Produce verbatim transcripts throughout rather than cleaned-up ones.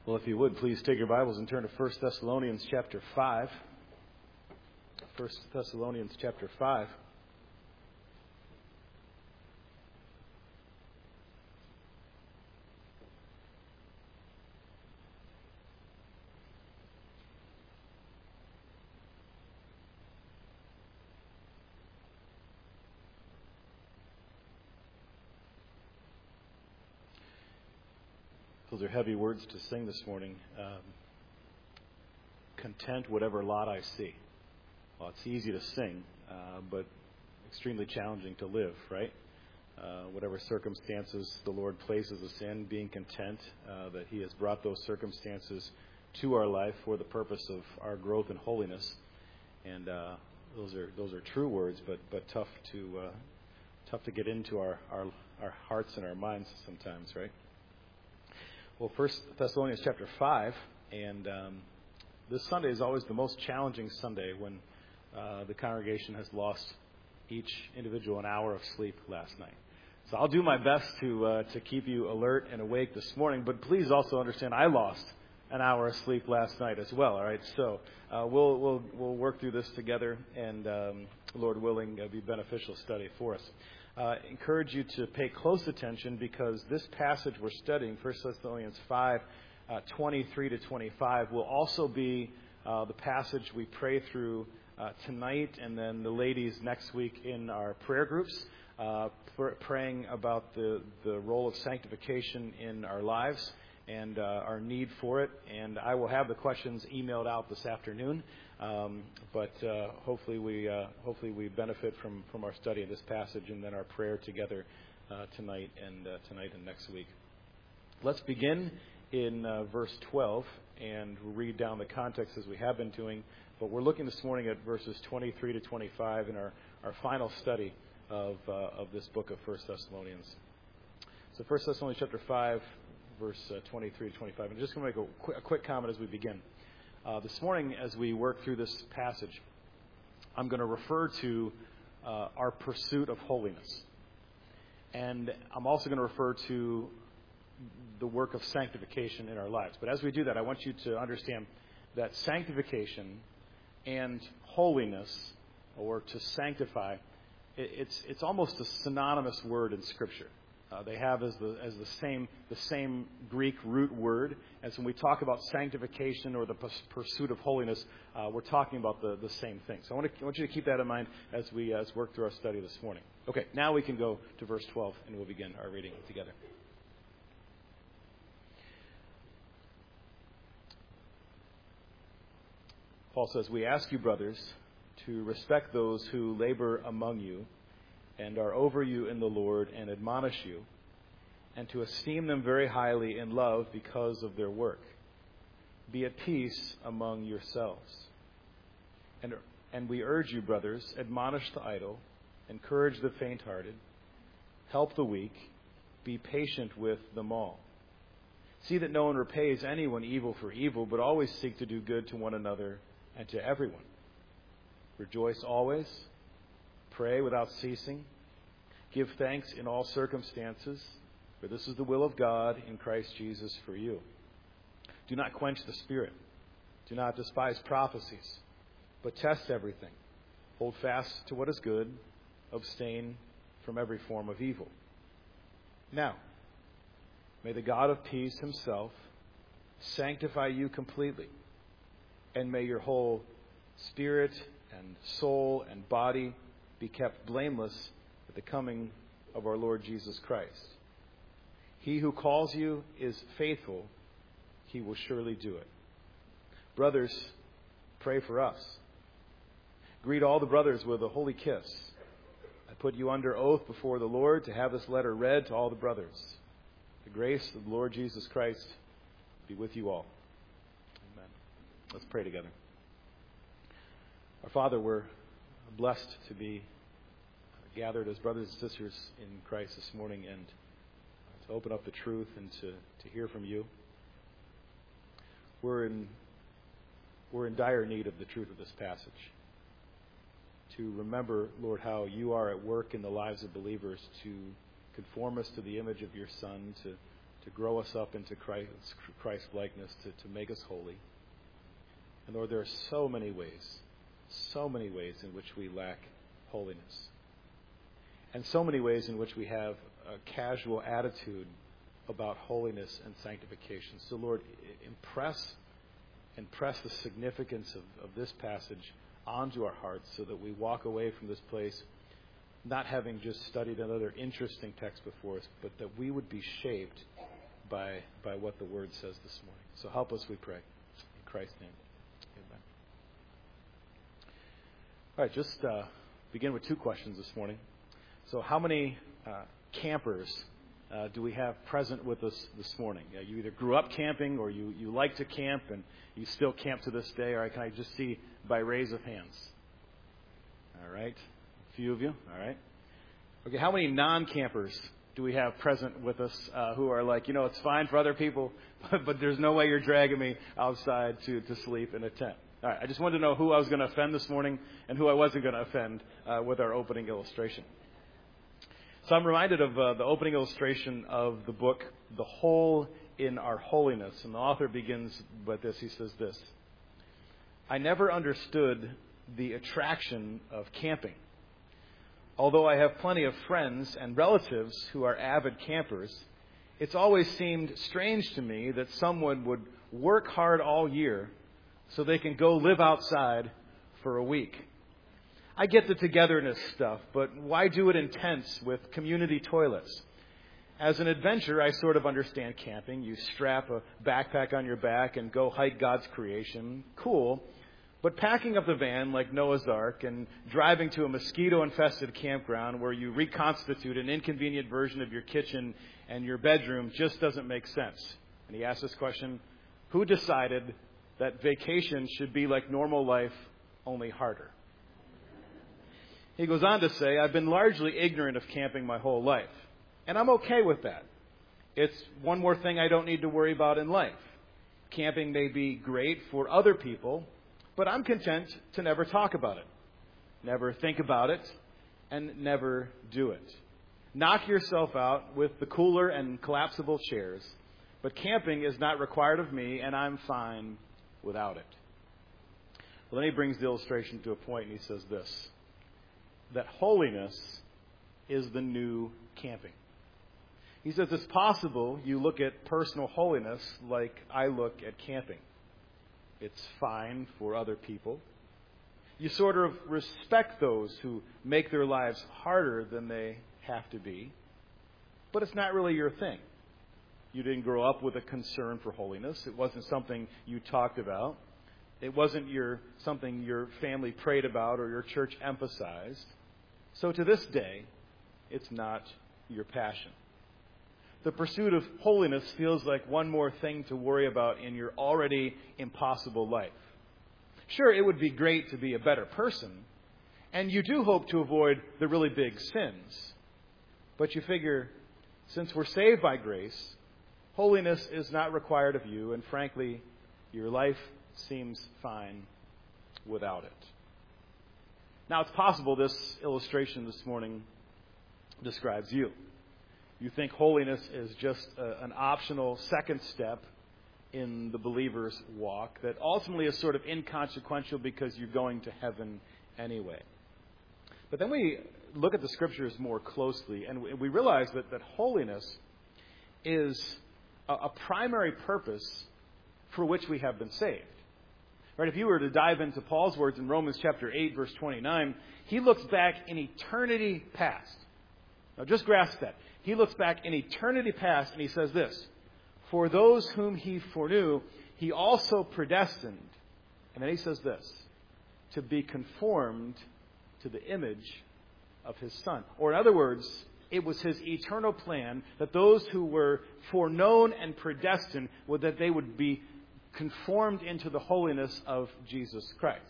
Well, if you would, please take your Bibles and turn to First Thessalonians chapter five. First Thessalonians chapter five. Those are heavy words to sing this morning. Um, content whatever lot I see. Well, it's easy to sing, uh, but extremely challenging to live, right? Uh, whatever circumstances the Lord places us in, being content uh, that He has brought those circumstances to our life for the purpose of our growth and holiness. And uh, those are those are true words, but but tough to uh, tough to get into our, our our hearts and our minds sometimes, right? Well, First Thessalonians chapter five, and um, this Sunday is always the most challenging Sunday when uh, the congregation has lost each individual an hour of sleep last night. So I'll do my best to uh, to keep you alert and awake this morning, but please also understand I lost an hour of sleep last night as well. All right, so uh, we'll we'll we'll work through this together, and um, Lord willing, uh, be beneficial study for us. Uh, encourage you to pay close attention because this passage we're studying, First Thessalonians five, uh, twenty-three to twenty-five, will also be uh, the passage we pray through uh, tonight and then the ladies next week in our prayer groups, uh, pr- praying about the, the role of sanctification in our lives and uh, our need for it. And I will have the questions emailed out this afternoon. Um, but uh, hopefully we uh, hopefully we benefit from, from our study of this passage and then our prayer together uh, tonight and uh, tonight and next week. Let's begin in uh, verse twelve and read down the context as we have been doing. But we're looking this morning at verses twenty-three to twenty-five in our, our final study of uh, of this book of First Thessalonians. So First Thessalonians chapter five, verse uh, twenty-three to twenty-five. And I'm just going to make a, qu- a quick comment as we begin. Uh, this morning, as we work through this passage, I'm going to refer to uh, our pursuit of holiness. And I'm also going to refer to the work of sanctification in our lives. But as we do that, I want you to understand that sanctification and holiness, or to sanctify, it, it's it's almost a synonymous word in Scripture. Uh, they have as the as the same the same Greek root word. And so when we talk about sanctification or the p- pursuit of holiness, uh, we're talking about the, the same thing. So I want, to, I want you to keep that in mind as we as work through our study this morning. Okay, now we can go to verse twelve and we'll begin our reading together. Paul says, "We ask you, brothers, to respect those who labor among you and are over you in the Lord and admonish you, and to esteem them very highly in love because of their work. Be at peace among yourselves. And, and we urge you, brothers, admonish the idle, encourage the faint-hearted, help the weak, be patient with them all. See that no one repays anyone evil for evil, but always seek to do good to one another and to everyone. Rejoice always. Pray without ceasing. Give thanks in all circumstances, for this is the will of God in Christ Jesus for you. Do not quench the Spirit. Do not despise prophecies, but test everything. Hold fast to what is good. Abstain from every form of evil. Now, may the God of peace Himself sanctify you completely, and may your whole spirit and soul and body be kept blameless at the coming of our Lord Jesus Christ. He who calls you is faithful. He will surely do it. Brothers, pray for us. Greet all the brothers with a holy kiss. I put you under oath before the Lord to have this letter read to all the brothers. The grace of the Lord Jesus Christ be with you all. Amen. Let's pray together. Our Father, we're blessed to be gathered as brothers and sisters in Christ this morning and to open up the truth and to, to hear from you. We're in we're in dire need of the truth of this passage. To remember, Lord, how you are at work in the lives of believers to conform us to the image of your Son, to to grow us up into Christ, Christ likeness, to, to make us holy. And Lord, there are so many ways, so many ways in which we lack holiness. And so many ways in which we have a casual attitude about holiness and sanctification. So Lord, impress, impress the significance of, of this passage onto our hearts so that we walk away from this place not having just studied another interesting text before us, but that we would be shaped by by what the Word says this morning. So help us, we pray. In Christ's name, amen. All right, just uh, begin with two questions this morning. So how many uh, campers uh, do we have present with us this morning? Uh, you either grew up camping or you, you like to camp and you still camp to this day. All right, can I just see by raise of hands? All right. A few of you. All right. Okay, how many non-campers do we have present with us uh, who are like, you know, it's fine for other people, but, but there's no way you're dragging me outside to, to sleep in a tent? All right, I just wanted to know who I was going to offend this morning and who I wasn't going to offend uh, with our opening illustration. So I'm reminded of uh, the opening illustration of the book, The Hole in Our Holiness. And the author begins with this. He says this: I never understood the attraction of camping. Although I have plenty of friends and relatives who are avid campers, it's always seemed strange to me that someone would work hard all year so they can go live outside for a week. I get the togetherness stuff, but why do it in tents with community toilets? As an adventure, I sort of understand camping. You strap a backpack on your back and go hike God's creation. Cool. But packing up the van like Noah's Ark and driving to a mosquito-infested campground where you reconstitute an inconvenient version of your kitchen and your bedroom just doesn't make sense. And he asks this question: who decided that vacation should be like normal life, only harder? He goes on to say, I've been largely ignorant of camping my whole life. And I'm okay with that. It's one more thing I don't need to worry about in life. Camping may be great for other people, but I'm content to never talk about it, never think about it, and never do it. Knock yourself out with the cooler and collapsible chairs, but camping is not required of me, and I'm fine without it. Well, then he brings the illustration to a point, and he says this: that holiness is the new camping. He says it's possible you look at personal holiness like I look at camping. It's fine for other people. You sort of respect those who make their lives harder than they have to be. But it's not really your thing. You didn't grow up with a concern for holiness. It wasn't something you talked about. It wasn't your something your family prayed about or your church emphasized. So to this day, it's not your passion. The pursuit of holiness feels like one more thing to worry about in your already impossible life. Sure, it would be great to be a better person, and you do hope to avoid the really big sins. But you figure, since we're saved by grace, holiness is not required of you, and frankly, your life seems fine without it. Now, it's possible this illustration this morning describes you. You think holiness is just a, an optional second step in the believer's walk that ultimately is sort of inconsequential because you're going to heaven anyway. But then we look at the Scriptures more closely, and we realize that, that holiness is a, a primary purpose for which we have been saved. Right? If you were to dive into Paul's words in Romans chapter eight, verse twenty-nine, he looks back in eternity past. Now just grasp that. He looks back in eternity past and he says this: for those whom he foreknew, he also predestined. And then he says this: to be conformed to the image of his Son. Or in other words, it was his eternal plan that those who were foreknown and predestined, would that they would be conformed into the holiness of Jesus Christ.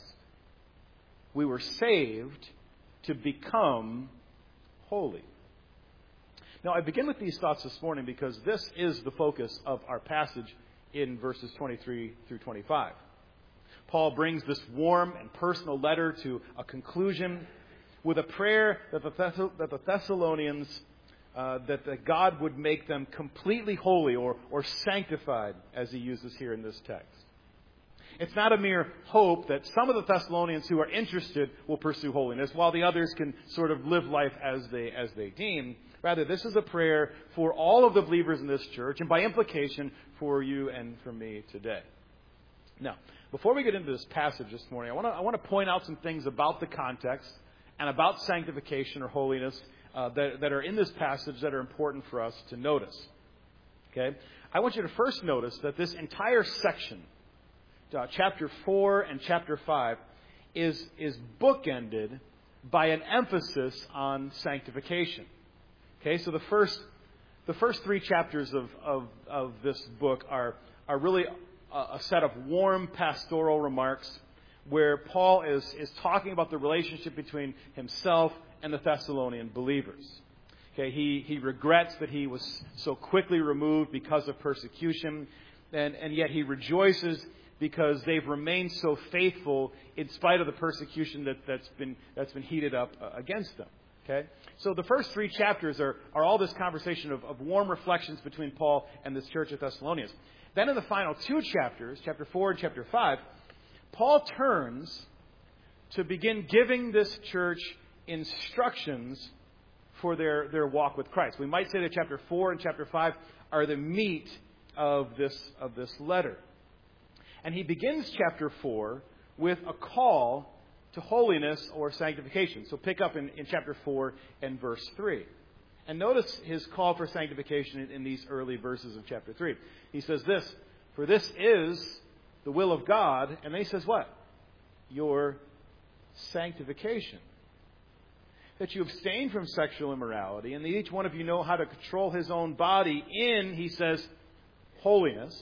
We were saved to become holy. Now, I begin with these thoughts this morning because this is the focus of our passage in verses twenty-three through twenty-five. Paul brings this warm and personal letter to a conclusion with a prayer that the, Thess- that the Thessalonians uh, that, that God would make them completely holy or, or sanctified, as he uses here in this text. It's not a mere hope that some of the Thessalonians who are interested will pursue holiness, while the others can sort of live life as they as they deem. Rather, this is a prayer for all of the believers in this church, and by implication, for you and for me today. Now, before we get into this passage this morning, I want to I want to point out some things about the context and about sanctification or holiness uh, that, that are in this passage that are important for us to notice. Okay? I want you to first notice that this entire section, Uh, chapter four and chapter five, is is bookended by an emphasis on sanctification. Okay, so the first the first three chapters of of, of this book are are really a, a set of warm pastoral remarks where Paul is is talking about the relationship between himself and the Thessalonian believers. Okay, he he regrets that he was so quickly removed because of persecution, and and yet he rejoices because they've remained so faithful in spite of the persecution that, that's been that's been heated up uh, against them. Okay, so the first three chapters are, are all this conversation of, of warm reflections between Paul and this church of Thessalonians. Then in the final two chapters, chapter four and chapter five, Paul turns to begin giving this church instructions for their, their walk with Christ. We might say that chapter four and chapter five are the meat of this of this letter. And he begins chapter four with a call to holiness or sanctification. So pick up in, in chapter four and verse three. And notice his call for sanctification in, in these early verses of chapter three. He says this, "For this is the will of God." And then he says what? "Your sanctification. That you abstain from sexual immorality, and that each one of you know how to control his own body in," he says, "holiness."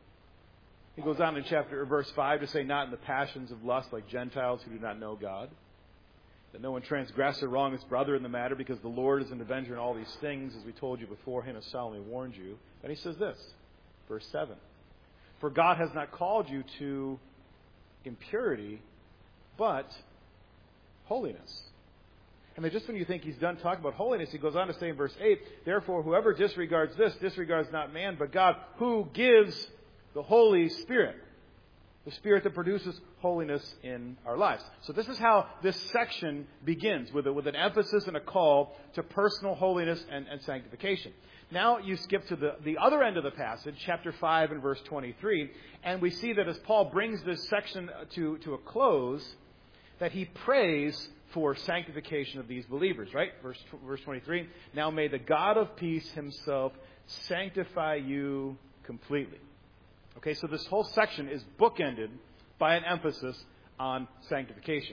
He goes on in chapter or verse five to say, "Not in the passions of lust like Gentiles who do not know God. That no one transgress or wrong his brother in the matter, because the Lord is an avenger in all these things, as we told you beforehand, has solemnly warned you." And he says this, verse seven, "For God has not called you to impurity, but holiness." And then just when you think he's done talking about holiness, he goes on to say in verse eight, "Therefore, whoever disregards this, disregards not man, but God, who gives the Holy Spirit," the Spirit that produces holiness in our lives. So this is how this section begins, with a, with an emphasis and a call to personal holiness and, and sanctification. Now you skip to the, the other end of the passage, chapter five and verse twenty-three, and we see that as Paul brings this section to, to a close, that he prays for sanctification of these believers, right? Verse, verse twenty-three, "Now may the God of peace himself sanctify you completely." Okay, so this whole section is bookended by an emphasis on sanctification.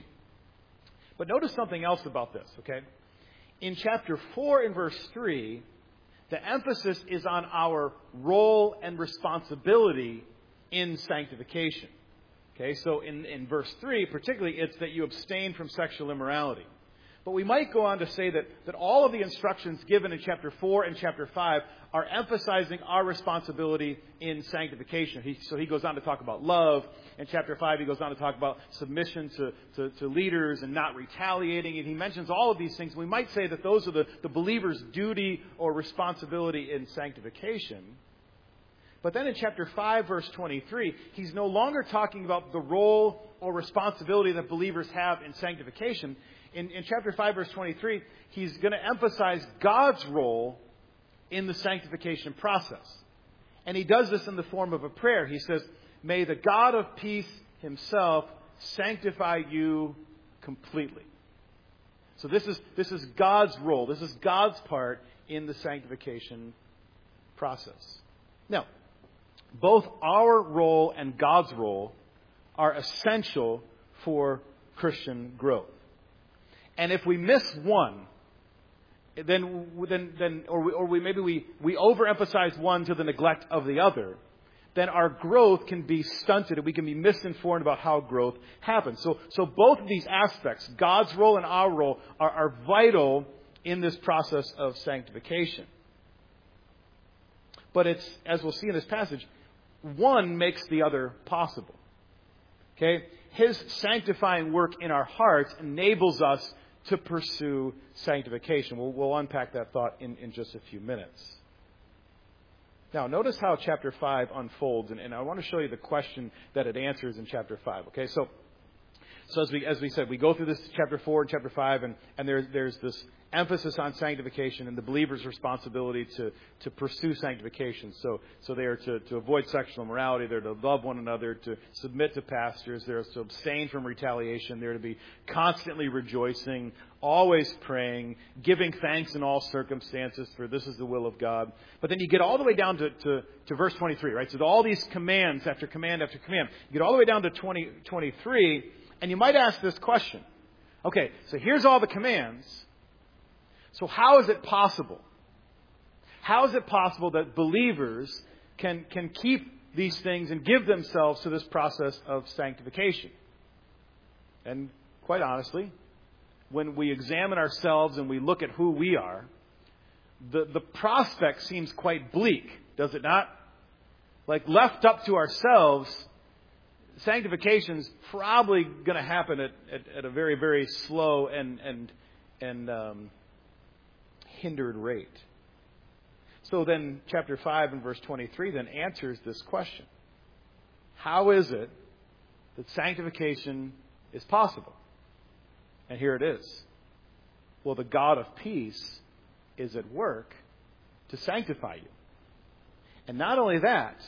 But notice something else about this, okay? In chapter four and verse three, the emphasis is on our role and responsibility in sanctification. Okay, so in, in verse three, particularly, it's that you abstain from sexual immorality. But we might go on to say that, that all of the instructions given in chapter four and chapter five are emphasizing our responsibility in sanctification. He, so he goes on to talk about love. In chapter five, he goes on to talk about submission to, to, to leaders and not retaliating. And he mentions all of these things. We might say that those are the, the believer's duty or responsibility in sanctification. But then in chapter five, verse twenty-three, he's no longer talking about the role or responsibility that believers have in sanctification. In, in chapter five, verse twenty-three, he's going to emphasize God's role in the sanctification process. And he does this in the form of a prayer. He says, "May the God of peace himself sanctify you completely." So this is, this is God's role. This is God's part in the sanctification process. Now, both our role and God's role are essential for Christian growth. And if we miss one, then, then, then or, we, or we, maybe we, we overemphasize one to the neglect of the other, then our growth can be stunted and we can be misinformed about how growth happens. So, so both of these aspects, God's role and our role, are, are vital in this process of sanctification. But it's, as we'll see in this passage, one makes the other possible. Okay? His sanctifying work in our hearts enables us to pursue sanctification. We'll, we'll unpack that thought in, in just a few minutes. Now, notice how chapter five unfolds, and, and I want to show you the question that it answers in chapter five. Okay, so so as we as we said, we go through this chapter four and chapter five, and, and there's there's this emphasis on sanctification and the believer's responsibility to, to pursue sanctification. So so they are to, to avoid sexual immorality, they're to love one another, to submit to pastors, they're to abstain from retaliation, they're to be constantly rejoicing, always praying, giving thanks in all circumstances, for this is the will of God. But then you get all the way down to, to, to verse twenty-three, right? So all these commands after command after command. You get all the way down to twenty, twenty-three, and you might ask this question. Okay, so here's all the commands. So how is it possible? How is it possible that believers can, can keep these things and give themselves to this process of sanctification? And quite honestly, when we examine ourselves and we look at who we are, the, the prospect seems quite bleak, does it not? Like, left up to ourselves, sanctification is probably going to happen at, at, at a very, very slow and and and um, hindered rate. So then chapter five and verse twenty-three then answers this question. How is it that sanctification is possible? And here it is. Well, the God of peace is at work to sanctify you. And not only that,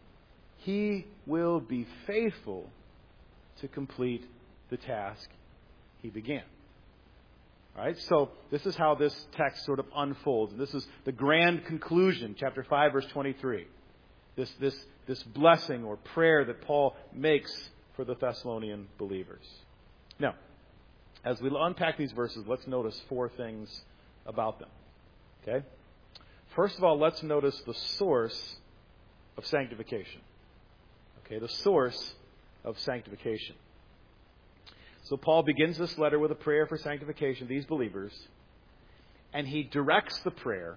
He will be faithful to complete the task He began. All right, so this is how this text sort of unfolds. And this is the grand conclusion, chapter five, verse twenty-three. This, this, this blessing or prayer that Paul makes for the Thessalonian believers. Now, as we unpack these verses, let's notice four things about them. Okay? First of all, let's notice the source of sanctification. Okay, the source of sanctification. So Paul begins this letter with a prayer for sanctification, these believers, and he directs the prayer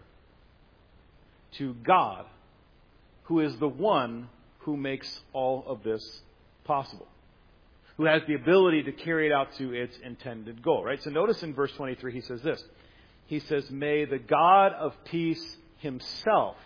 to God, who is the one who makes all of this possible, who has the ability to carry it out to its intended goal. Right? So notice in verse twenty-three, he says this. He says, "May the God of peace Himself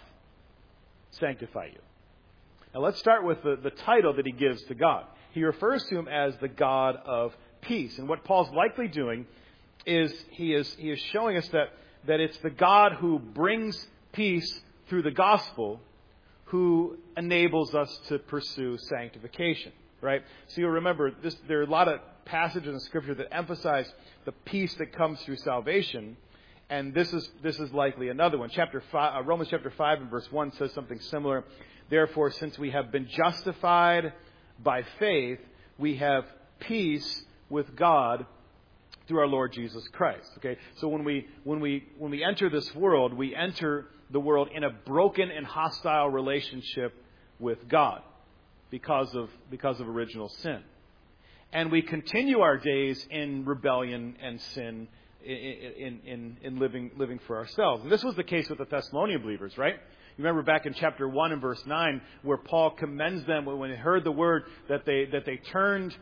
sanctify you." Now let's start with the, the title that he gives to God. He refers to Him as the God of peace. And what Paul's likely doing is he is he is showing us that, that it's the God who brings peace through the gospel who enables us to pursue sanctification. Right? So you'll remember this, there are a lot of passages in Scripture that emphasize the peace that comes through salvation. And this is this is likely another one. Chapter five, uh, Romans chapter five and verse one says something similar. "Therefore, since we have been justified by faith, we have peace with God through our Lord Jesus Christ." Okay, so when we when we when we enter this world, we enter the world in a broken and hostile relationship with God because of because of original sin, and we continue our days in rebellion and sin. In, in, in, in living living for ourselves. And this was the case with the Thessalonian believers, right? You remember back in chapter one and verse nine where Paul commends them when they heard the word that they that they turned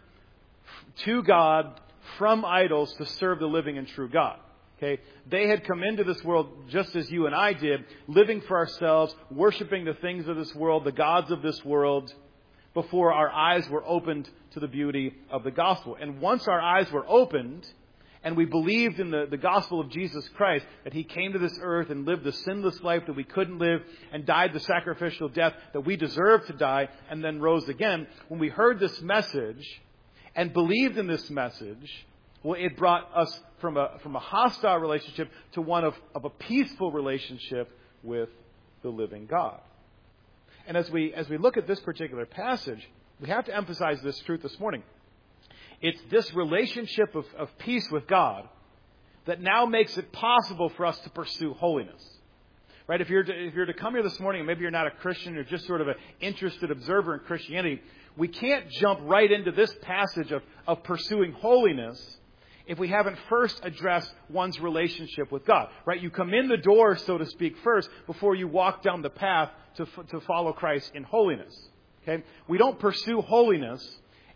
to God from idols to serve the living and true God. Okay? They had come into this world just as you and I did, living for ourselves, worshiping the things of this world, the gods of this world, before our eyes were opened to the beauty of the gospel. And once our eyes were opened, and we believed in the, the gospel of Jesus Christ, that He came to this earth and lived the sinless life that we couldn't live and died the sacrificial death that we deserved to die and then rose again. When we heard this message and believed in this message, well, it brought us from a, from a hostile relationship to one of, of a peaceful relationship with the living God. And as we, as we look at this particular passage, we have to emphasize this truth this morning. It's this relationship of, of peace with God that now makes it possible for us to pursue holiness. Right? If you're to, if you're to come here this morning and maybe you're not a Christian, you're just sort of an interested observer in Christianity, we can't jump right into this passage of, of pursuing holiness if we haven't first addressed one's relationship with God. Right? You come in the door, so to speak, first before you walk down the path to, to follow Christ in holiness. Okay? We don't pursue holiness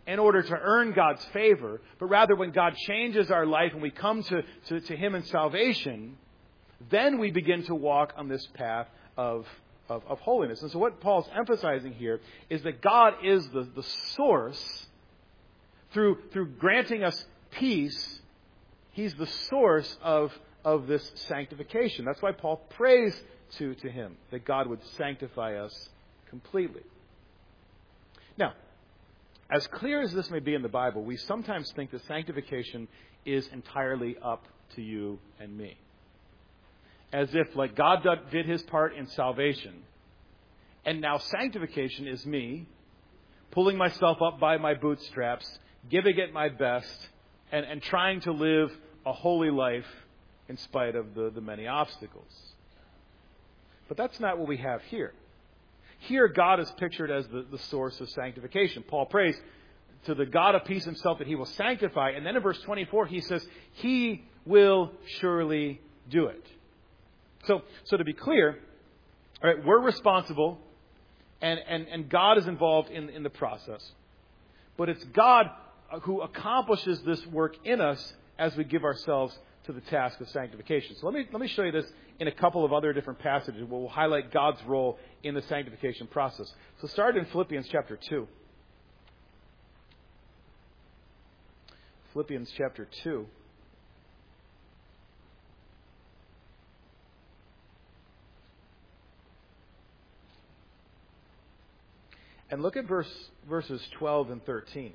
in order to earn God's favor, but rather when God changes our life and we come to, to, to Him in salvation, then we begin to walk on this path of, of, of holiness. And so what Paul's emphasizing here is that God is the, the source. Through, through granting us peace, He's the source of, of this sanctification. That's why Paul prays to, to Him, that God would sanctify us completely. Now, as clear as this may be in the Bible, we sometimes think that sanctification is entirely up to you and me. As if, like, God did His part in salvation, and now sanctification is me pulling myself up by my bootstraps, giving it my best, and, and trying to live a holy life in spite of the, the many obstacles. But that's not what we have here. Here, God is pictured as the, the source of sanctification. Paul prays to the God of peace Himself that He will sanctify. And then in verse twenty-four, he says, He will surely do it. So, so to be clear, all right, we're responsible, and, and, and God is involved in, in the process. But it's God who accomplishes this work in us as we give ourselves to the task of sanctification. So let me let me show you this in a couple of other different passages where we'll highlight God's role in the sanctification process. So start in Philippians chapter two. Philippians chapter two. And look at verse verses twelve and thirteen.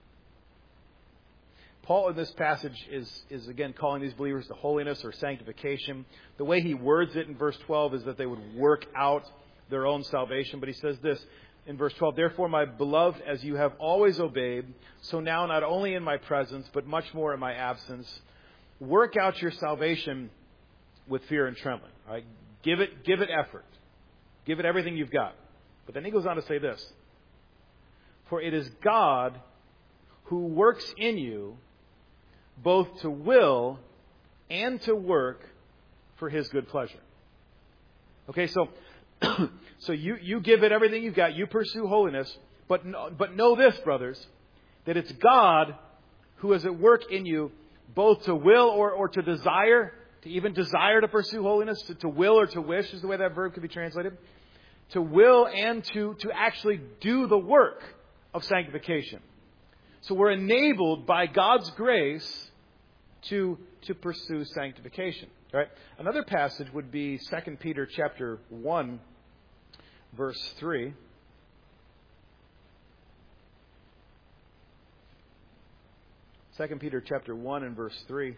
Paul in this passage is, is again calling these believers to holiness or sanctification. The way he words it in verse twelve is that they would work out their own salvation. But he says this in verse twelve, Therefore, my beloved, as you have always obeyed, so now not only in my presence, but much more in my absence, work out your salvation with fear and trembling. All right? Give it, give it effort. Give it everything you've got. But then he goes on to say this, For it is God who works in you both to will and to work for His good pleasure. Okay, so so you, you give it everything you've got. You pursue holiness. But, but know this, brothers, that it's God who is at work in you both to will or, or to desire, to even desire to pursue holiness, to, to will or to wish is the way that verb could be translated. To will and to, to actually do the work of sanctification. So we're enabled by God's grace to, to pursue sanctification. All right? Another passage would be Second Peter chapter one, verse three. Second Peter chapter one and verse three.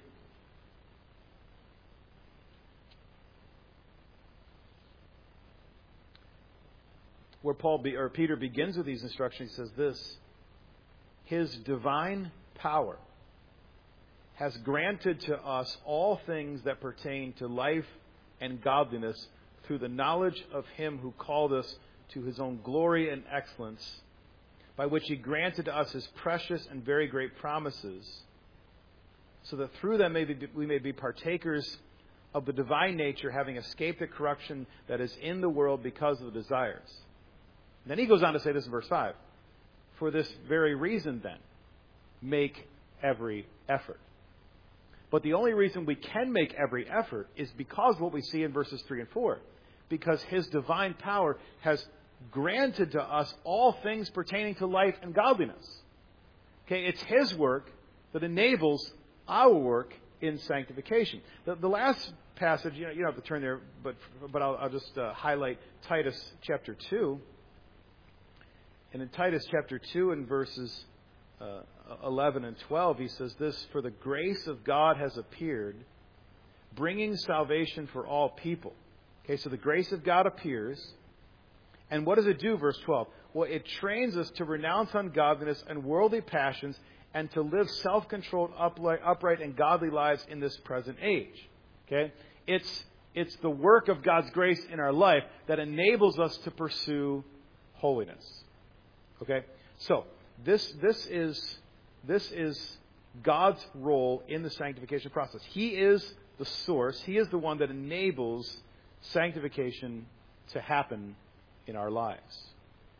Where Paul be, or Peter begins with these instructions, he says this, His divine power has granted to us all things that pertain to life and godliness through the knowledge of Him who called us to His own glory and excellence, by which He granted to us His precious and very great promises, so that through them may be, we may be partakers of the divine nature, having escaped the corruption that is in the world because of the desires. And then he goes on to say this in verse five. For this very reason, then, make every effort. But the only reason we can make every effort is because of what we see in verses three and four. Because His divine power has granted to us all things pertaining to life and godliness. Okay, it's His work that enables our work in sanctification. The, the last passage, you know, you don't have to turn there, but but I'll, I'll just uh, highlight Titus chapter two. And in Titus chapter two and verses uh, eleven and twelve, he says this, For the grace of God has appeared, bringing salvation for all people. Okay, so the grace of God appears. And what does it do, verse twelve? Well, it trains us to renounce ungodliness and worldly passions and to live self-controlled, upright, upright and godly lives in this present age. Okay? It's, it's the work of God's grace in our life that enables us to pursue holiness. Okay, so this this is this is God's role in the sanctification process. He is the source. He is the one that enables sanctification to happen in our lives.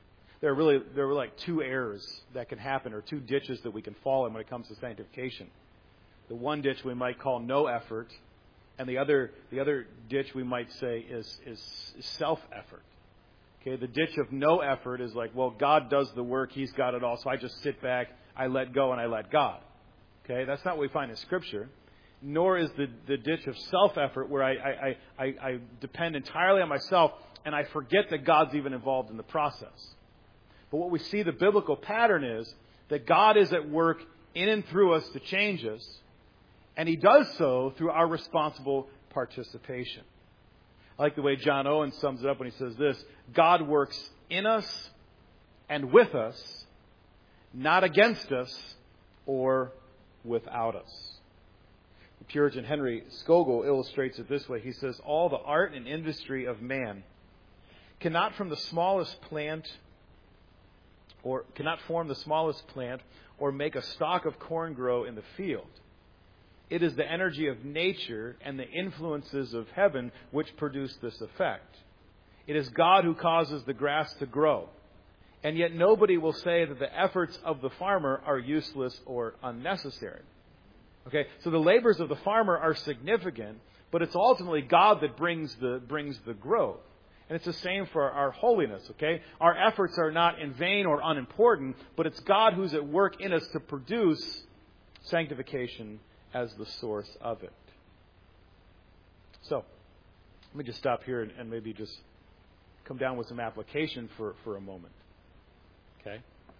there are really there are like two errors that can happen, or two ditches that we can fall in when it comes to sanctification. The one ditch we might call no effort, and the other the other ditch we might say is is self-effort. Okay, the ditch of no effort is like, well, God does the work, He's got it all, so I just sit back, I let go, and I let God. Okay, that's not what we find in Scripture. Nor is the, the ditch of self-effort where I, I, I, I depend entirely on myself and I forget that God's even involved in the process. But what we see the biblical pattern is that God is at work in and through us to change us, and He does so through our responsible participation. I like the way John Owen sums it up when he says this: God works in us and with us, not against us or without us. The Puritan Henry Scougal illustrates it this way. He says, all the art and industry of man cannot from the smallest plant or cannot form the smallest plant or make a stalk of corn grow in the field. It is the energy of nature and the influences of heaven which produce this effect. It is God who causes the grass to grow. And yet nobody will say that the efforts of the farmer are useless or unnecessary. Okay, so the labors of the farmer are significant, but it's ultimately God that brings the brings the growth. And it's the same for our holiness, okay? Our efforts are not in vain or unimportant, but it's God who's at work in us to produce sanctification as the source of it. So, let me just stop here and, and maybe just come down with some application for, for a moment. Okay?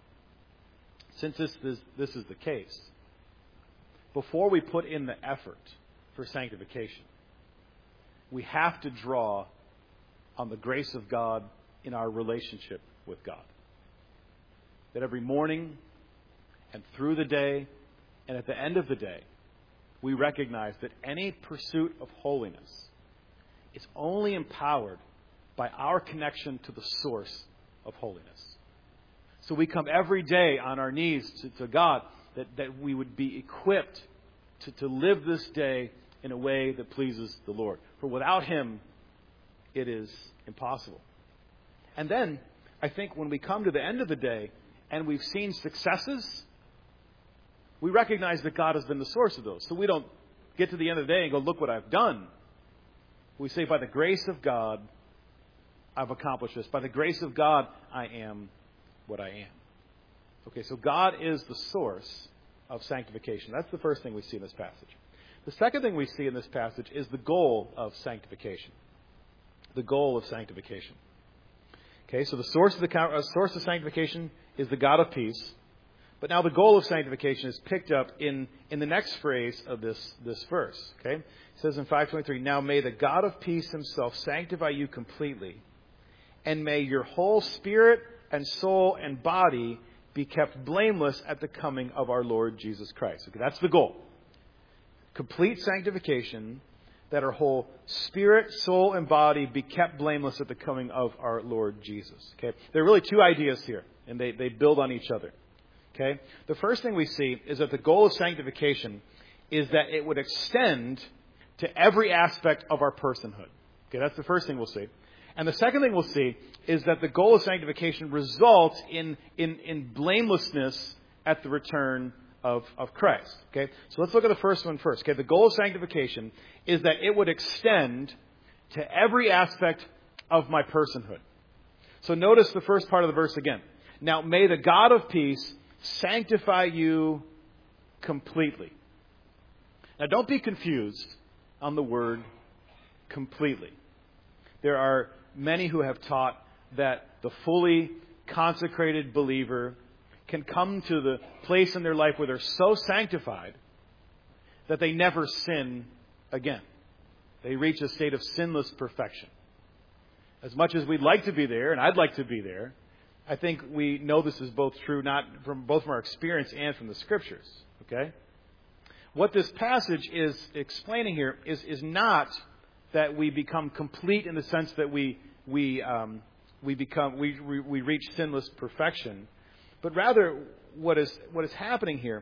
Since this is, this is the case, before we put in the effort for sanctification, we have to draw on the grace of God in our relationship with God. That every morning and through the day and at the end of the day, we recognize that any pursuit of holiness is only empowered by our connection to the source of holiness. So we come every day on our knees to, to God, that, that we would be equipped to, to live this day in a way that pleases the Lord. For without Him, it is impossible. And then, I think when we come to the end of the day and we've seen successes, we recognize that God has been the source of those. So we don't get to the end of the day and go, look what I've done. We say, by the grace of God, I've accomplished this. By the grace of God, I am what I am. Okay, so God is the source of sanctification. That's the first thing we see in this passage. The second thing we see in this passage is the goal of sanctification. The goal of sanctification. Okay, so the source of the uh, source of sanctification is the God of peace. But now the goal of sanctification is picked up in, in the next phrase of this, this verse. Okay, it says in five twenty-three, now may the God of peace Himself sanctify you completely, and may your whole spirit and soul and body be kept blameless at the coming of our Lord Jesus Christ. Okay, that's the goal. Complete sanctification, that our whole spirit, soul, and body be kept blameless at the coming of our Lord Jesus. Okay, there are really two ideas here, and they, they build on each other. Okay, the first thing we see is that the goal of sanctification is that it would extend to every aspect of our personhood. Okay, that's the first thing we'll see. And the second thing we'll see is that the goal of sanctification results in, in, in blamelessness at the return of, of Christ. Okay, so let's look at the first one first. Okay, the goal of sanctification is that it would extend to every aspect of my personhood. So notice the first part of the verse again. Now, may the God of peace sanctify you completely. Now, don't be confused on the word completely. There are many who have taught that the fully consecrated believer can come to the place in their life where they're so sanctified that they never sin again. They reach a state of sinless perfection. As much as we'd like to be there, and I'd like to be there, I think we know this is both true, not from both from our experience and from the Scriptures. Okay? What this passage is explaining here is, is not that we become complete in the sense that we we um, we become we, we we reach sinless perfection, but rather what is what is happening here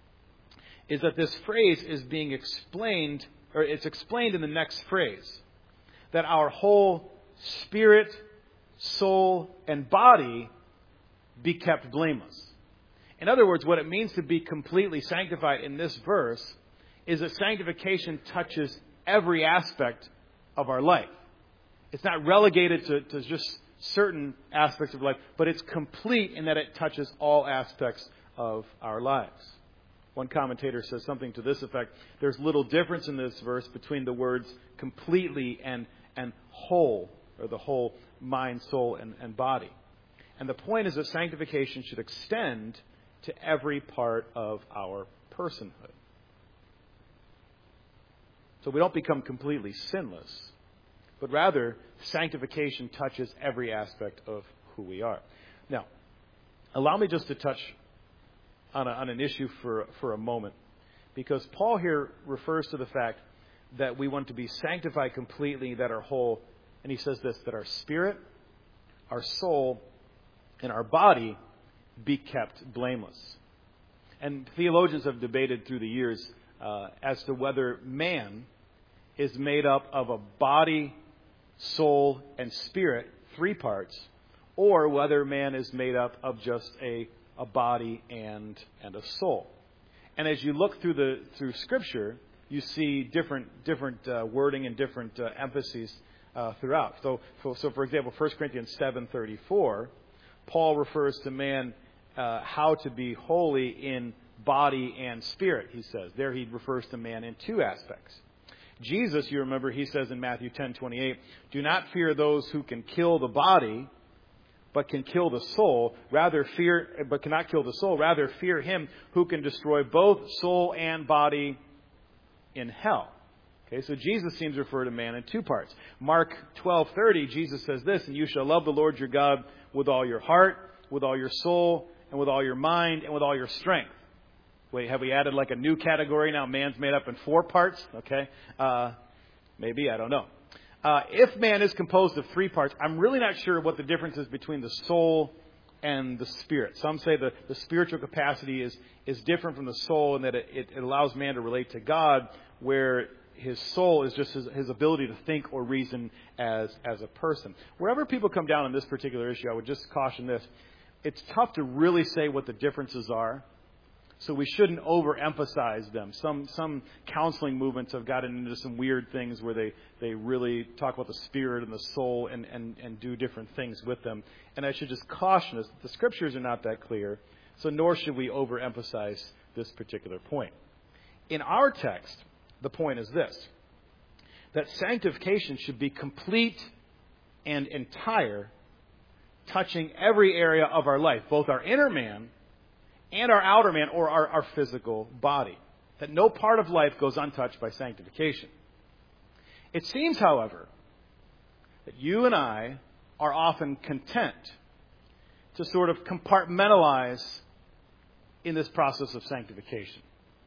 is that this phrase is being explained, or it's explained in the next phrase, that our whole spirit, soul, and body be kept blameless. In other words, what it means to be completely sanctified in this verse is that sanctification touches every aspect of our life. It's not relegated to, to just certain aspects of life, but it's complete in that it touches all aspects of our lives. One commentator says something to this effect: there's little difference in this verse between the words completely and, and whole, or the whole mind, soul, and, and body. And the point is that sanctification should extend to every part of our personhood. So we don't become completely sinless, but rather sanctification touches every aspect of who we are. Now, allow me just to touch on, a, on an issue for, for a moment, because Paul here refers to the fact that we want to be sanctified completely, that our whole, and he says this, that our spirit, our soul, and our body be kept blameless. And theologians have debated through the years uh, as to whether man is made up of a body, soul, and spirit, three parts, or whether man is made up of just a, a body and and a soul. And as you look through the through Scripture, you see different different uh, wording and different uh, emphases uh, throughout. So, so, so, for example, First Corinthians seven thirty-four, Paul refers to man uh, how to be holy in body and spirit, he says. There he refers to man in two aspects. Jesus, you remember, he says in Matthew ten twenty-eight, do not fear those who can kill the body, but can kill the soul. Rather fear, but cannot kill the soul. Rather fear him who can destroy both soul and body in hell. Okay, so Jesus seems to refer to man in two parts. Mark twelve thirty, Jesus says this, and you shall love the Lord your God with all your heart, with all your soul, and with all your mind, and with all your strength. Wait, have we added like a new category now? Man's made up in four parts? Okay. Uh, maybe, I don't know. Uh, if man is composed of three parts, I'm really not sure what the difference is between the soul and the spirit. Some say the, the spiritual capacity is, is different from the soul in that it, it, it allows man to relate to God, where his soul is just his, his ability to think or reason as, as a person. Wherever people come down on this particular issue, I would just caution this. It's tough to really say what the differences are. So we shouldn't overemphasize them. Some some counseling movements have gotten into some weird things where they, they really talk about the spirit and the soul and, and, and do different things with them. And I should just caution us that the Scriptures are not that clear, so nor should we overemphasize this particular point. In our text, the point is this, that sanctification should be complete and entire, touching every area of our life, both our inner man and our outer man, or our, our physical body. That no part of life goes untouched by sanctification. It seems, however, that you and I are often content to sort of compartmentalize in this process of sanctification.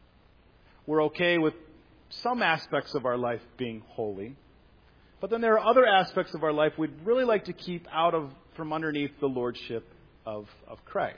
We're okay with some aspects of our life being holy, but then there are other aspects of our life we'd really like to keep out of, from underneath the lordship of, of Christ.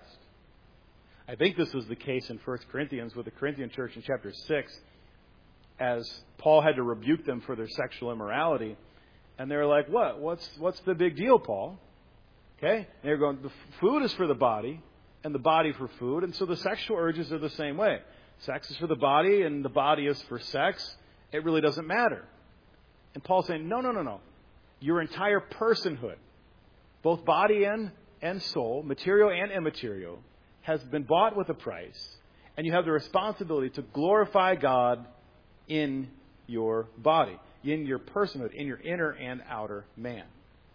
I think this was the case in First Corinthians with the Corinthian church in chapter six, as Paul had to rebuke them for their sexual immorality. And they were like, what? What's what's the big deal, Paul? Okay? And they're going, the food is for the body, and the body for food. And so the sexual urges are the same way. Sex is for the body, and the body is for sex. It really doesn't matter. And Paul's saying, no, no, no, no. Your entire personhood, both body and, and soul, material and immaterial, has been bought with a price, and you have the responsibility to glorify God in your body, in your personhood, in your inner and outer man.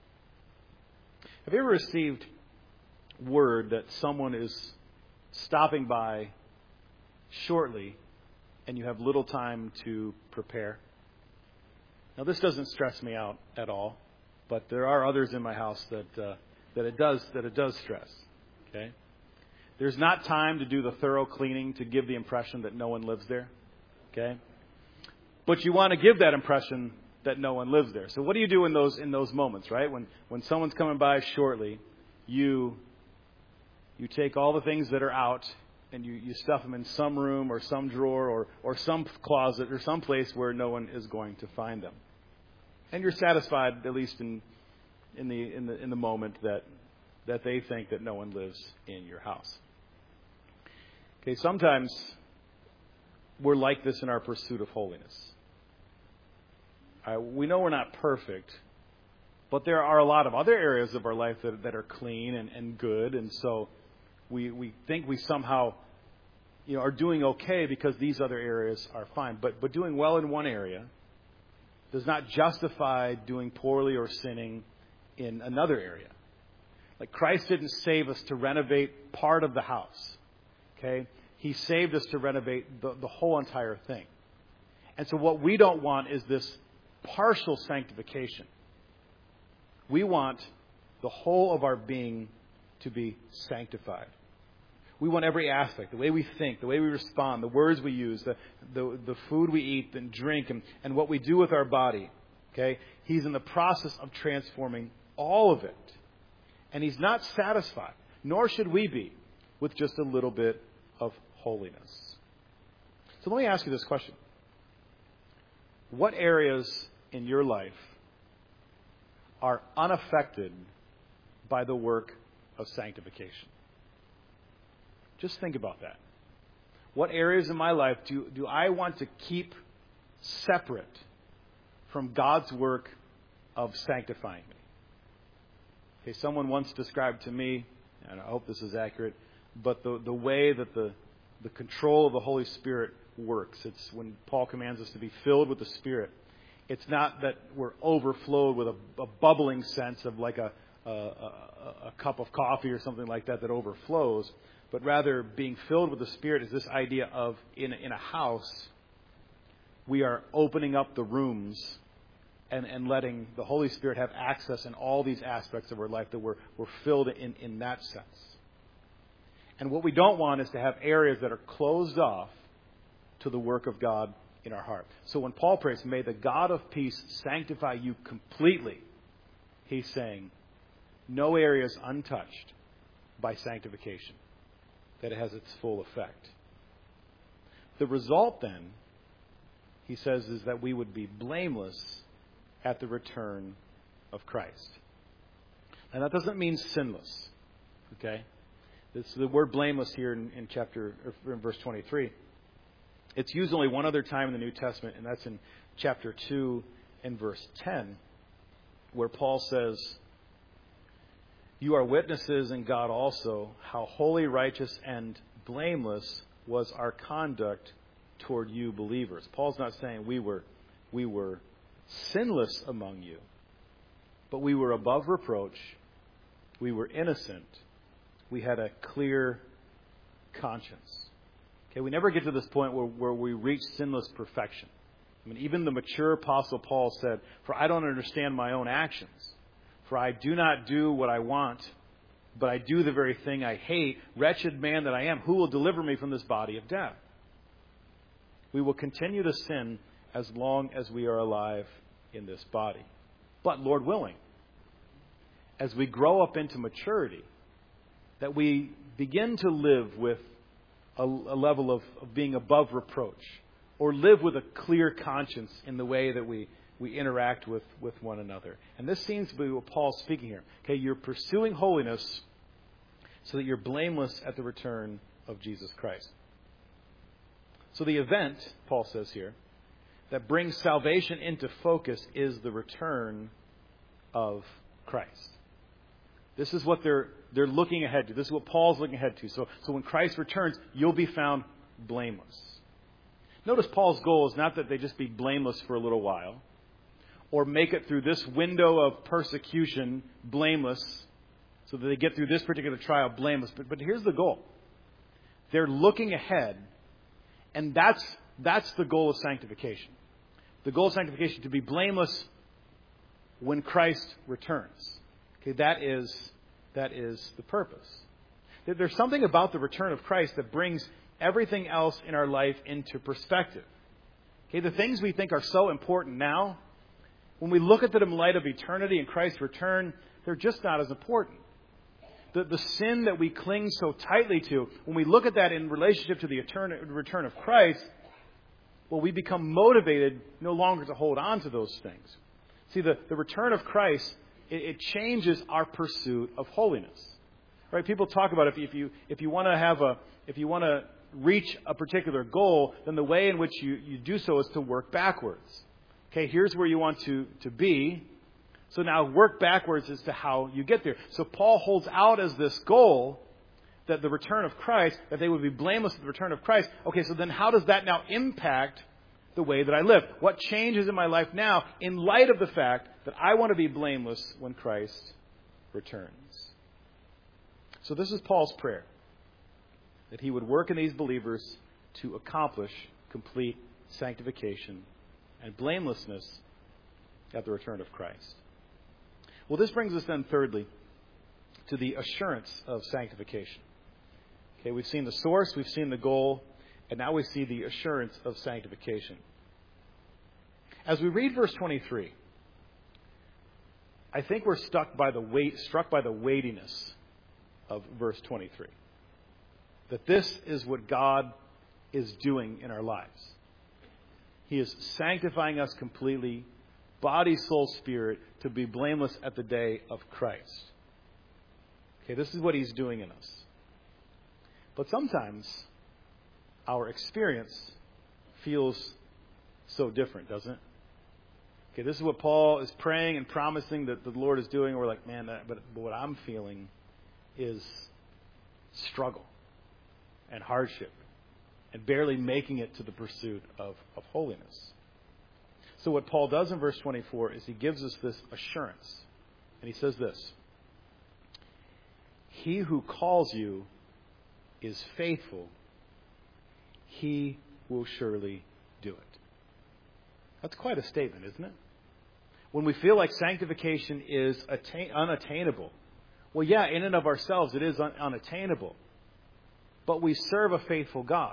Have you ever received word that someone is stopping by shortly and you have little time to prepare? Now, this doesn't stress me out at all, but there are others in my house that uh, that it does that it does stress. Okay? There's not time to do the thorough cleaning to give the impression that no one lives there. Okay? But you want to give that impression that no one lives there. So what do you do in those in those moments, right? When when someone's coming by shortly, you you take all the things that are out and you, you stuff them in some room or some drawer or, or some closet or some place where no one is going to find them. And you're satisfied, at least in in the in the in the moment, that that they think that no one lives in your house. Okay, sometimes we're like this in our pursuit of holiness. Uh, we know we're not perfect, but there are a lot of other areas of our life that, that are clean and, and good, and so we we think we somehow, you know, are doing okay because these other areas are fine. But but doing well in one area does not justify doing poorly or sinning in another area. Like Christ didn't save us to renovate part of the house. Okay? He saved us to renovate the, the whole entire thing. And so what we don't want is this partial sanctification. We want the whole of our being to be sanctified. We want every aspect, the way we think, the way we respond, the words we use, the the, the food we eat and drink, and, and what we do with our body. Okay? He's in the process of transforming all of it. And He's not satisfied, nor should we be, with just a little bit of holiness. So let me ask you this question. What areas in your life are unaffected by the work of sanctification? Just think about that. What areas in my life do, do I want to keep separate from God's work of sanctifying me? Okay, someone once described to me, and I hope this is accurate, but the, the way that the, the control of the Holy Spirit works, it's when Paul commands us to be filled with the Spirit. It's not that we're overflowed with a, a bubbling sense of like a, a, a, a cup of coffee or something like that that overflows, but rather being filled with the Spirit is this idea of in, in a house, we are opening up the rooms and, and letting the Holy Spirit have access in all these aspects of our life, that we're, we're filled in, in that sense. And what we don't want is to have areas that are closed off to the work of God in our heart. So when Paul prays, may the God of peace sanctify you completely, he's saying no area is untouched by sanctification, that it has its full effect. The result then, he says, is that we would be blameless at the return of Christ. And that doesn't mean sinless. Okay? It's the word blameless here in, in chapter or in verse twenty-three. It's used only one other time in the New Testament, and that's in chapter two and verse ten, where Paul says, you are witnesses, and God also, how holy, righteous, and blameless was our conduct toward you believers. Paul's not saying we were we were sinless among you, but we were above reproach. We were innocent. We had a clear conscience. Okay, we never get to this point where, where we reach sinless perfection. I mean, even the mature Apostle Paul said, for I don't understand my own actions. For I do not do what I want, but I do the very thing I hate. Wretched man that I am, who will deliver me from this body of death? We will continue to sin as long as we are alive in this body. But Lord willing, as we grow up into maturity, that we begin to live with a, a level of, of being above reproach, or live with a clear conscience in the way that we, we interact with, with one another. And this seems to be what Paul's speaking here. Okay, you're pursuing holiness so that you're blameless at the return of Jesus Christ. So the event, Paul says here, that brings salvation into focus is the return of Christ. This is what they're they're looking ahead to. This is what Paul's looking ahead to. So, so when Christ returns, you'll be found blameless. Notice Paul's goal is not that they just be blameless for a little while, or make it through this window of persecution blameless, so that they get through this particular trial blameless. But, but here's the goal. They're looking ahead, and that's that's the goal of sanctification. The goal of sanctification, to be blameless when Christ returns. Okay, that is that is the purpose. There's something about the return of Christ that brings everything else in our life into perspective. Okay, the things we think are so important now, when we look at them in light of eternity and Christ's return, they're just not as important. The, the sin that we cling so tightly to, when we look at that in relationship to the etern- return of Christ, well, we become motivated no longer to hold on to those things. See, the, the return of Christ, it, it changes our pursuit of holiness. Right? People talk about if you, if you, if you want to have a, if you want to reach a particular goal, then the way in which you, you do so is to work backwards. Okay, here's where you want to, to be. So now work backwards as to how you get there. So Paul holds out as this goal that the return of Christ, that they would be blameless at the return of Christ. Okay, so then how does that now impact the way that I live? What changes in my life now in light of the fact that I want to be blameless when Christ returns? So this is Paul's prayer, that he would work in these believers to accomplish complete sanctification and blamelessness at the return of Christ. Well, this brings us then, thirdly, to the assurance of sanctification. Okay, we've seen the source, we've seen the goal, and now we see the assurance of sanctification. As we read verse twenty-three, I think we're stuck by the weight, struck by the weightiness of verse twenty-three. That this is what God is doing in our lives. He is sanctifying us completely, body, soul, spirit, to be blameless at the day of Christ. Okay, this is what He's doing in us. But sometimes our experience feels so different, doesn't it? Okay, this is what Paul is praying and promising that the Lord is doing. We're like, man, that, but, but what I'm feeling is struggle and hardship and barely making it to the pursuit of, of holiness. So what Paul does in verse twenty-four is he gives us this assurance. And he says this: He who calls you is faithful. He will surely do it. That's quite a statement, isn't it? When we feel like sanctification is attain- unattainable, well, yeah, in and of ourselves it is un- unattainable. But we serve a faithful God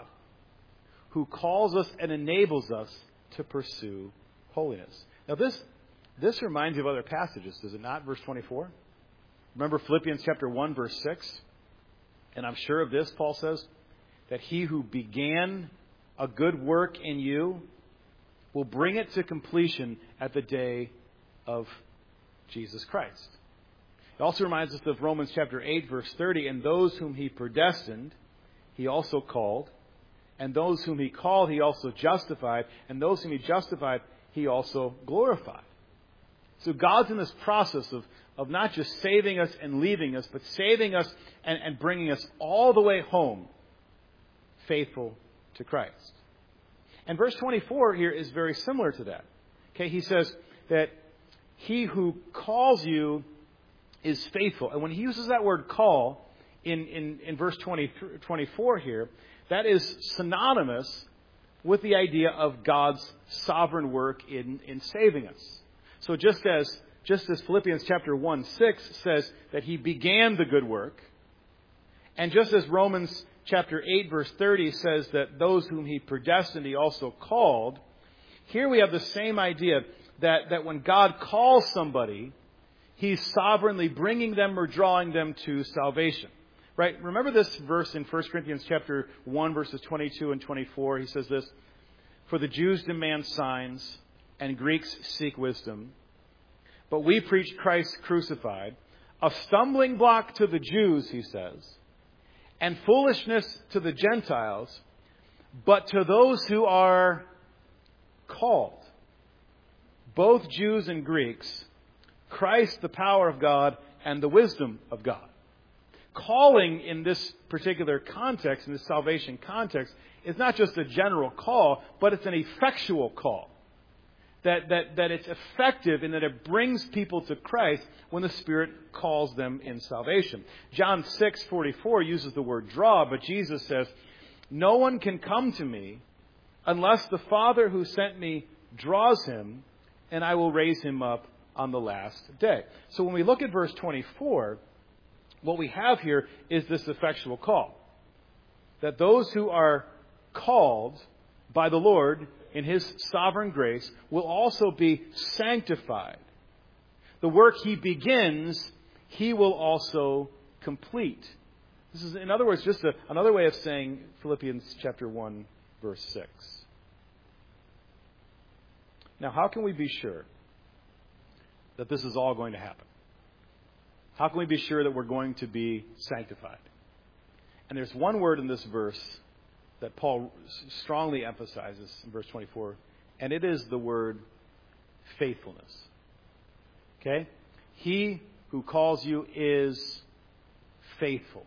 who calls us and enables us to pursue holiness. Now this, this reminds you of other passages, does it not? Verse twenty-four. Remember Philippians chapter one, verse six? And I'm sure of this, Paul says, that he who began a good work in you will bring it to completion at the day of Jesus Christ. It also reminds us of Romans chapter eight, verse thirty. And those whom he predestined, he also called. And those whom he called, he also justified. And those whom he justified, he also glorified. So God's in this process of, of not just saving us and leaving us, but saving us and, and bringing us all the way home, faithful to Christ. And verse twenty-four here is very similar to that. Okay, he says that he who calls you is faithful. And when he uses that word call in, in, in verse twenty, twenty-four here, that is synonymous with the idea of God's sovereign work in, in saving us. So just as just as Philippians chapter one, six says that he began the good work, and just as Romans chapter eight, verse thirty says that those whom he predestined, he also called, here we have the same idea that, that when God calls somebody, he's sovereignly bringing them or drawing them to salvation. Right? Remember this verse in First Corinthians chapter one, verses twenty-two and twenty-four. He says this: For the Jews demand signs, and Greeks seek wisdom. But we preach Christ crucified, a stumbling block to the Jews, he says, and foolishness to the Gentiles, but to those who are called, both Jews and Greeks, Christ the power of God and the wisdom of God. Calling in this particular context, in this salvation context, is not just a general call, but it's an effectual call. That, that, that it's effective in that it brings people to Christ when the Spirit calls them in salvation. John six forty-four uses the word draw, but Jesus says, No one can come to me unless the Father who sent me draws him, and I will raise him up on the last day. So when we look at verse twenty-four, what we have here is this effectual call. That those who are called by the Lord in His sovereign grace will also be sanctified. The work He begins, He will also complete. This is, in other words, just a, another way of saying Philippians chapter one, verse six. Now, how can we be sure that this is all going to happen? How can we be sure that we're going to be sanctified? And there's one word in this verse that Paul strongly emphasizes in verse twenty-four, and it is the word faithfulness. Okay? He who calls you is faithful.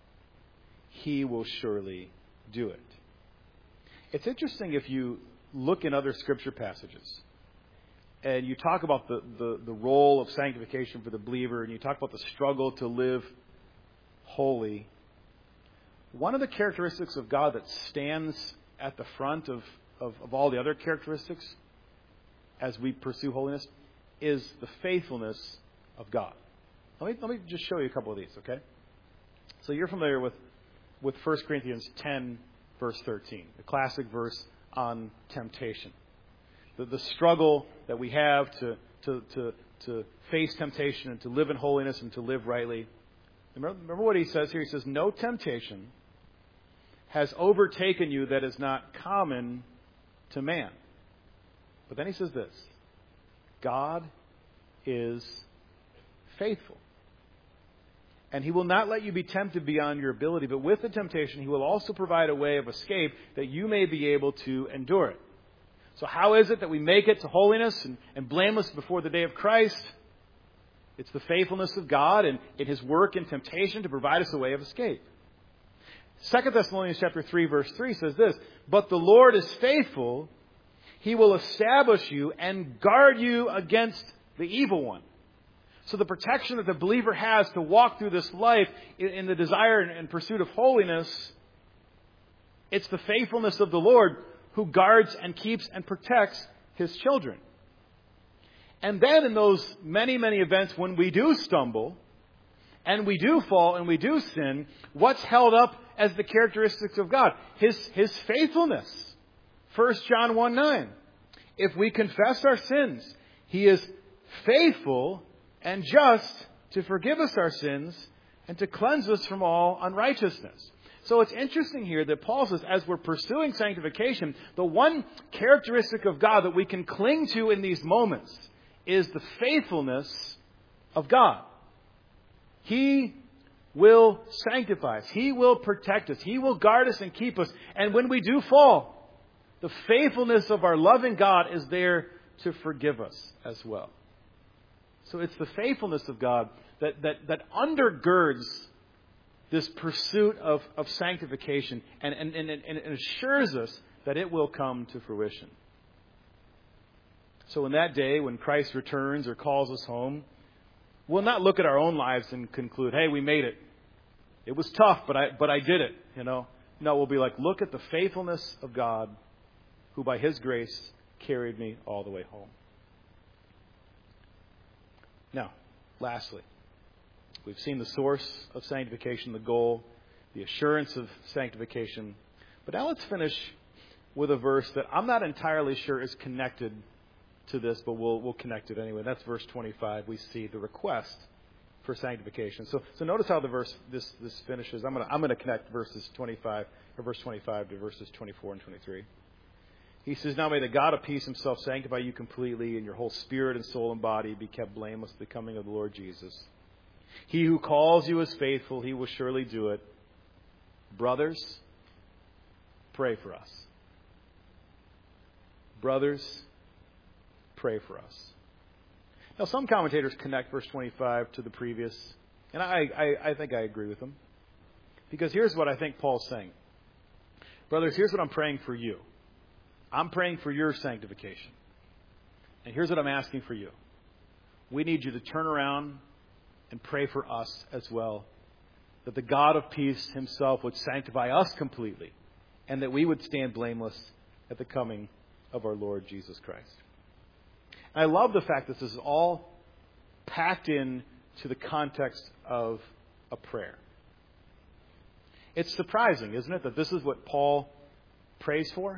He will surely do it. It's interesting if you look in other scripture passages and you talk about the, the, the role of sanctification for the believer, and you talk about the struggle to live holy. One of the characteristics of God that stands at the front of, of, of all the other characteristics as we pursue holiness is the faithfulness of God. Let me, let me just show you a couple of these, okay? So you're familiar with, with First Corinthians ten, verse thirteen, the classic verse on temptation. The, the struggle that we have to, to, to, to face temptation and to live in holiness and to live rightly. Remember, remember what he says here? He says, no temptation has overtaken you that is not common to man. But then he says this, God is faithful. And He will not let you be tempted beyond your ability, but with the temptation He will also provide a way of escape that you may be able to endure it. So how is it that we make it to holiness and, and blameless before the day of Christ? It's the faithfulness of God and in His work in temptation to provide us a way of escape. Second Thessalonians chapter three, verse three says this, but the Lord is faithful. He will establish you and guard you against the evil one. So the protection that the believer has to walk through this life in, in the desire and, and pursuit of holiness, it's the faithfulness of the Lord who guards and keeps and protects His children. And then in those many, many events when we do stumble and we do fall and we do sin, what's held up as the characteristics of God? His, His faithfulness. First John one nine. If we confess our sins, He is faithful and just to forgive us our sins and to cleanse us from all unrighteousness. So it's interesting here that Paul says, as we're pursuing sanctification, the one characteristic of God that we can cling to in these moments is the faithfulness of God. He will sanctify us. He will protect us. He will guard us and keep us. And when we do fall, the faithfulness of our loving God is there to forgive us as well. So it's the faithfulness of God that, that, that undergirds this pursuit of, of sanctification and, and, and, and assures us that it will come to fruition. So in that day, when Christ returns or calls us home, we'll not look at our own lives and conclude, hey, we made it. It was tough, but I, but I did it, you know. No, we'll be like, look at the faithfulness of God who by His grace carried me all the way home. Now, lastly, we've seen the source of sanctification, the goal, the assurance of sanctification. But now let's finish with a verse that I'm not entirely sure is connected to this, but we'll we'll connect it anyway. That's verse twenty-five. We see the request for sanctification. So so notice how the verse this this finishes. I'm gonna I'm gonna connect verses twenty-five or verse twenty-five to verses twenty-four and twenty-three. He says, now may the God of peace Himself sanctify you completely, and your whole spirit and soul and body be kept blameless at the coming of the Lord Jesus. He who calls you is faithful. He will surely do it. Brothers, pray for us. Brothers, pray for us. Now, some commentators connect verse twenty-five to the previous, and I, I, I think I agree with them. Because here's what I think Paul's saying. Brothers, here's what I'm praying for you. I'm praying for your sanctification. And here's what I'm asking for you. We need you to turn around and pray for us as well. That the God of peace Himself would sanctify us completely. And that we would stand blameless at the coming of our Lord Jesus Christ. And I love the fact that this is all packed in to the context of a prayer. It's surprising, isn't it, that this is what Paul prays for?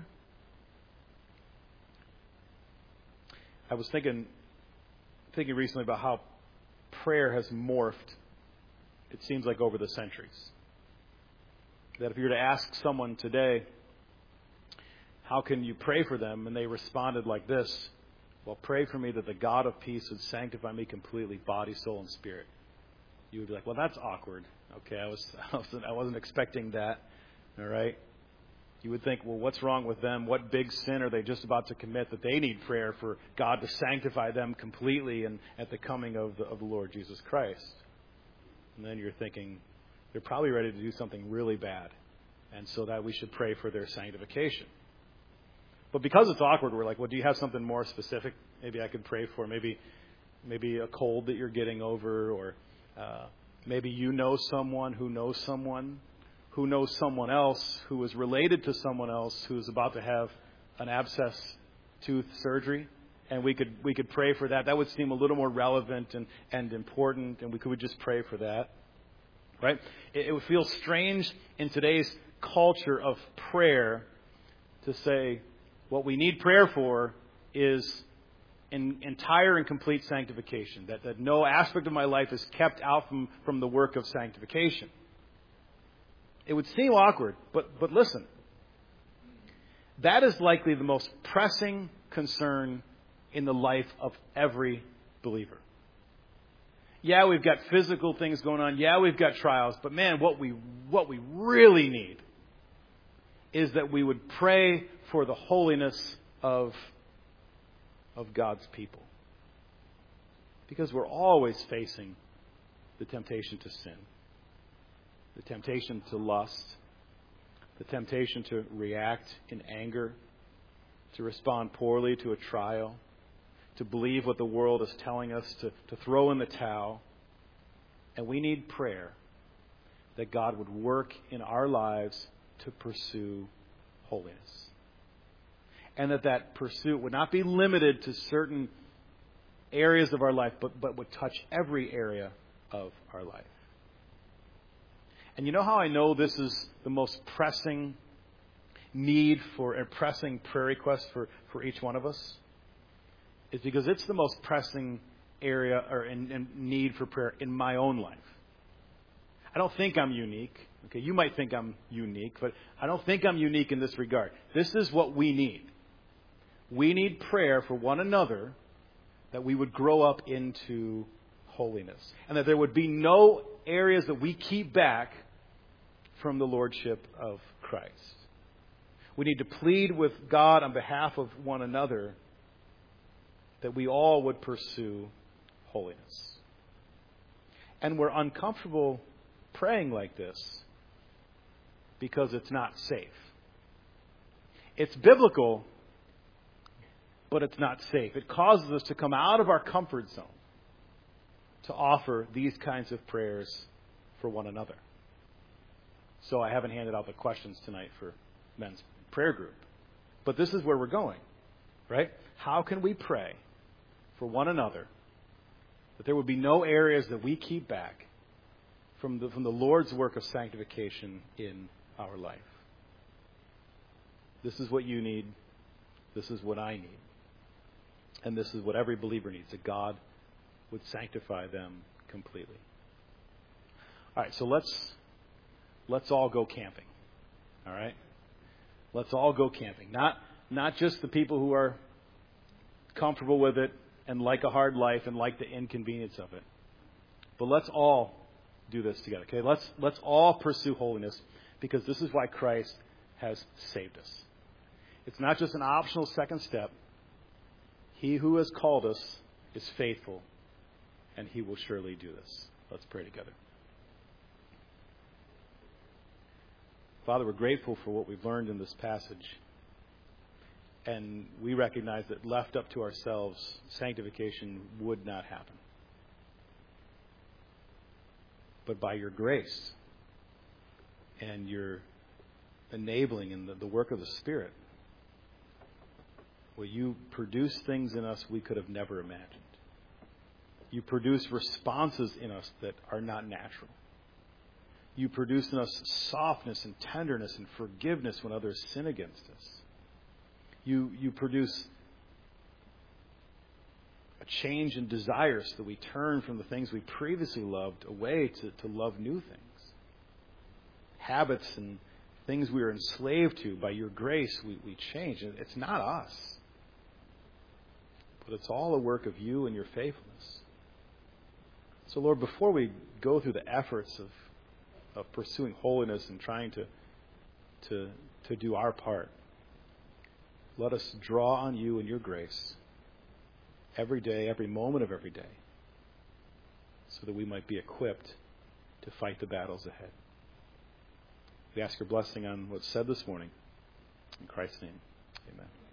I was thinking thinking recently about how prayer has morphed, it seems like, over the centuries. That if you were to ask someone today, how can you pray for them? And they responded like this, well, pray for me that the God of peace would sanctify me completely, body, soul, and spirit. You would be like, well, that's awkward. Okay, I, was, I, wasn't, I wasn't expecting that. All right? You would think, well, what's wrong with them? What big sin are they just about to commit that they need prayer for God to sanctify them completely and at the coming of the, of the Lord Jesus Christ? And then you're thinking, they're probably ready to do something really bad, and so that we should pray for their sanctification. But because it's awkward, we're like, well, do you have something more specific maybe I could pray for? Maybe maybe a cold that you're getting over, or uh, maybe you know someone who knows someone who knows someone else who is related to someone else who is about to have an abscess tooth surgery, and we could we could pray for that. That would seem a little more relevant and, and important, and we could just pray for that. Right? It, it would feel strange in today's culture of prayer to say what we need prayer for is in entire and complete sanctification, that, that no aspect of my life is kept out from, from the work of sanctification. It would seem awkward, but but listen, that is likely the most pressing concern in the life of every believer. Yeah, we've got physical things going on. Yeah, we've got trials. But man, what we what we really need is that we would pray for the holiness of, of God's people. Because we're always facing the temptation to sin, the temptation to lust, the temptation to react in anger, to respond poorly to a trial, to believe what the world is telling us, to, to throw in the towel. And we need prayer that God would work in our lives to pursue holiness. And that that pursuit would not be limited to certain areas of our life, but, but would touch every area of our life. And you know how I know this is the most pressing need for a pressing prayer request for, for each one of us? Is because it's the most pressing area or in, in need for prayer in my own life. I don't think I'm unique. Okay, you might think I'm unique, but I don't think I'm unique in this regard. This is what we need. We need prayer for one another, that we would grow up into holiness, and that there would be no areas that we keep back from the lordship of Christ. We need to plead with God on behalf of one another that we all would pursue holiness. And we're uncomfortable praying like this because it's not safe. It's biblical, but it's not safe. It causes us to come out of our comfort zone to offer these kinds of prayers for one another. So I haven't handed out the questions tonight for men's prayer group. But this is where we're going, right? How can we pray for one another that there would be no areas that we keep back from the, from the Lord's work of sanctification in our life? This is what you need. This is what I need. And this is what every believer needs, that God would sanctify them completely. All right, so let's let's all go camping. All right? Let's all go camping. Not not just the people who are comfortable with it and like a hard life and like the inconvenience of it. But let's all do this together. Okay? Let's let's all pursue holiness, because this is why Christ has saved us. It's not just an optional second step. He who has called us is faithful, and he will surely do this. Let's pray together. Father, we're grateful for what we've learned in this passage. And we recognize that left up to ourselves, sanctification would not happen. But by your grace and your enabling and the, the work of the Spirit, well, you produce things in us we could have never imagined. You produce responses in us that are not natural. You produce in us softness and tenderness and forgiveness when others sin against us. You, you produce a change in desires so that we turn from the things we previously loved away to, to love new things. Habits and things we were enslaved to, by your grace, we, we change. And it's not us. But it's all a work of you and your faithfulness. So, Lord, before we go through the efforts of of pursuing holiness and trying to to to do our part, let us draw on you and your grace every day, every moment of every day, so that we might be equipped to fight the battles ahead. We ask your blessing on what's said this morning. In Christ's name, amen.